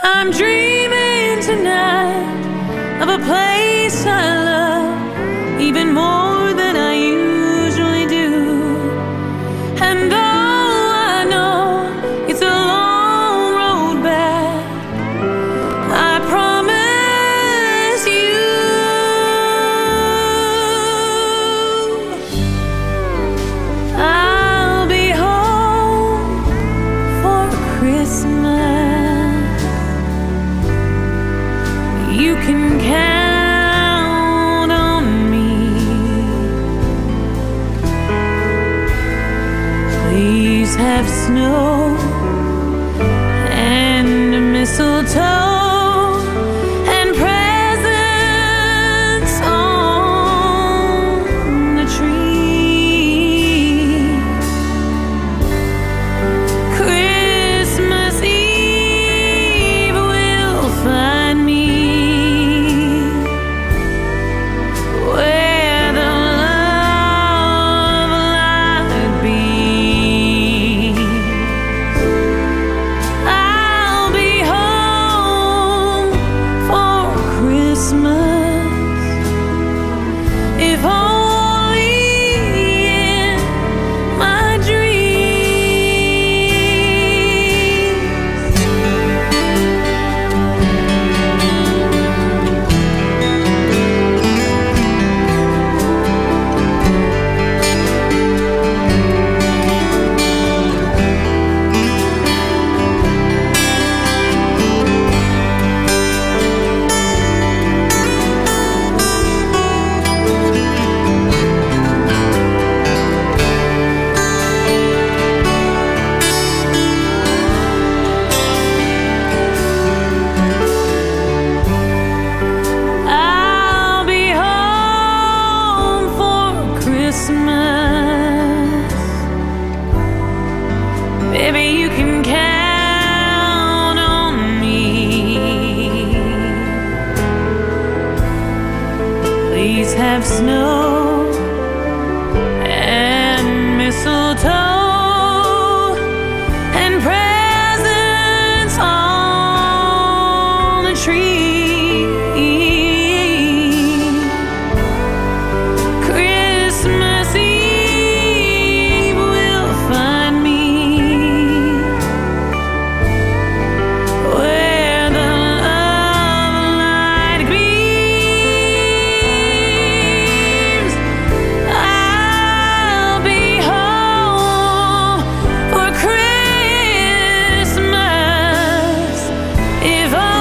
I'm dreaming tonight of a place I love even more than I usually do. And though I know it's a long road back, I promise you I'll be home for Christmas. You can count on me. Please have snow and mistletoe and presents on the tree. Christmas Eve will find me where the love light beams. I'll be home for Christmas, if only in my dreams. I'll be home for Christmas. Baby, you can count on me. Please have snow and mistletoe and presents on the tree. Christmas Eve will find me where the love light beams. I'll be home for Christmas, if